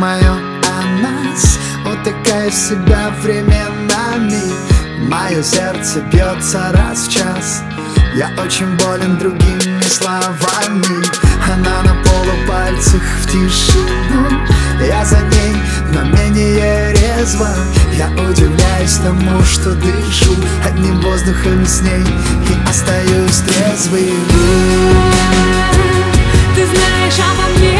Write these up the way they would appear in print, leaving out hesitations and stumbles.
думаю о нас, утыкаю в себя временами. Мое сердце бьется раз в час. Я очень болен другими словами. Она на полупальцах в тишину. Я за ней, но менее резво. Я удивляюсь тому, что дышу одним воздухом с ней и остаюсь трезвым. Ты знаешь обо мне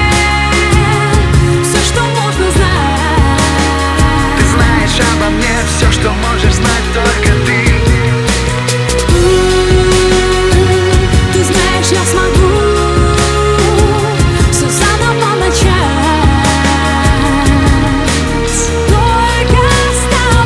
все, что можно знать. Ты знаешь обо мне все, что можешь знать только ты. Ты знаешь, я смогу все заново начать. Только с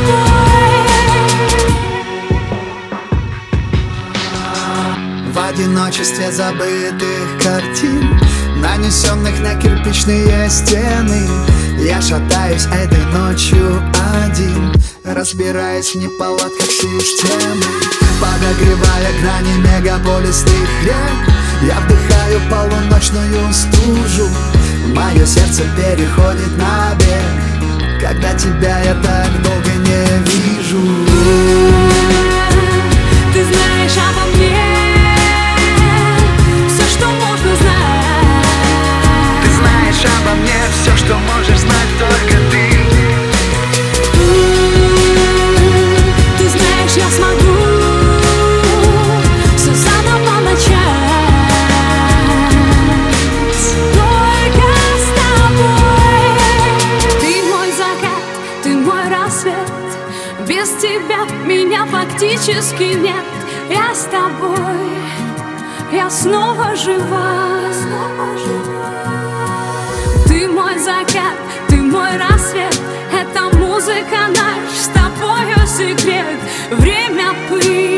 тобой. В одиночестве забытых картин, нанесенных на кирпичные стены, я шатаюсь этой ночью один, разбираясь в неполадках системы. Подогревая грани мегаполисных рек, я вдыхаю полуночную стужу. Мое сердце переходит на бег, когда тебя я так долго не вижу. Ты знаешь обо мне все, что можно знать. Ты знаешь обо мне все, что можешь знать только ты. Ты знаешь, я смогу все заново начать. Только с тобой. Ты мой закат, ты мой рассвет. Без тебя меня фактически нет. Я с тобой, я снова жива. Ты мой закат, ты мой рассвет. Это музыка наш с тобою секрет. Время пыль.